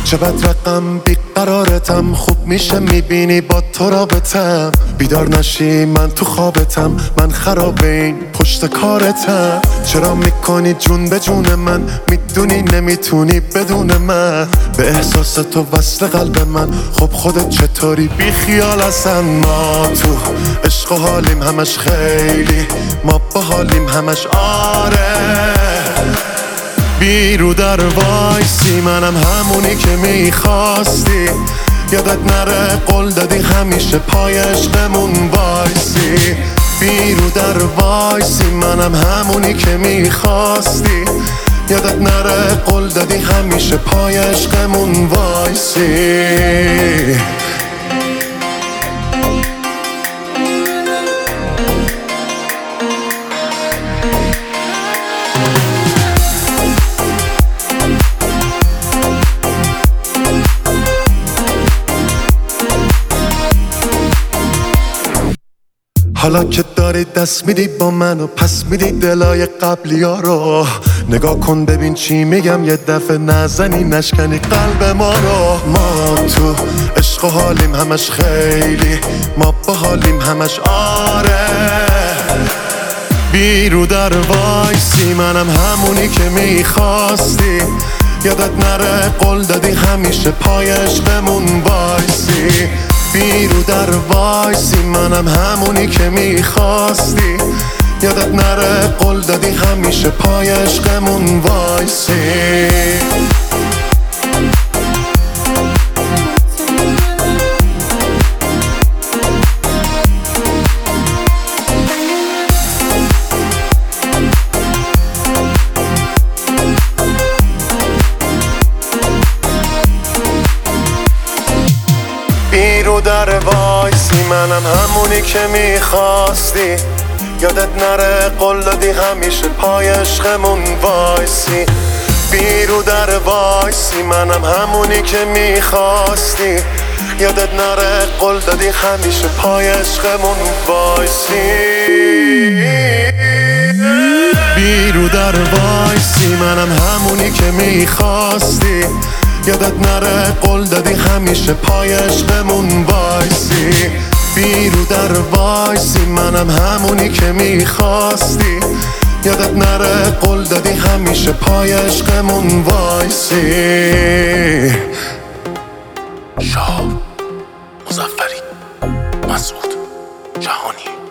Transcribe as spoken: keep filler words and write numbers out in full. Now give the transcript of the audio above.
چه بد رقم بیقرارتم، خوب میشه میبینی با تو رابطم. بیدار نشی من تو خوابتم، من خراب این پشت کارتم. چرا میکنی جون به جون من، میدونی نمیتونی بدون من. به احساس تو وصل قلب من، خب خودت چطوری بی خیال هستن. ما تو عشق و حالیم همش خیلی، ما با حالیم همش آره. بیرو در وایسی منم همونی که میخواستی. یادت نره قول دادی همیشه پای عشقمون وایسی. بیرو در وایسی منم همونی که میخواستی. یادت نره قول دادی همیشه پای عشقمون وایسی. حالا که داری دست میدی با من و پس میدی دلای قبلی ها رو، نگاه کن ببین چی میگم، یه دفعه نزنی نشکنی قلب ما رو. ما تو عشق و حالیم همش خیلی، ما با حالیم همش آره. بیرو در وایسی منم همونی که میخواستی. یادت نره قول دادی همیشه پای عشقمون وایسی. بیرو در وایسی منم همونی که میخواستی. یادت نره قول دادی همیشه پای عشقمون وایسی. بیرو در وایسی منم همونی که میخواستی. یادت نره قول دادی همیشه پای عشقمون وایسی. بیرو در وایسی منم همونی که میخواستی. یادت نره قول دادی همیشه پای عشقمون وایسی. بیرو در وایسی منم همونی که میخواستی. یادت نره قول دادی همیشه پای عشقمون وایسی. بیرو در وایسی منم همونی که میخواستی. یادت نره قول دادی همیشه پای عشقمون وایسی. شاه مظفری، مسعود جهانی.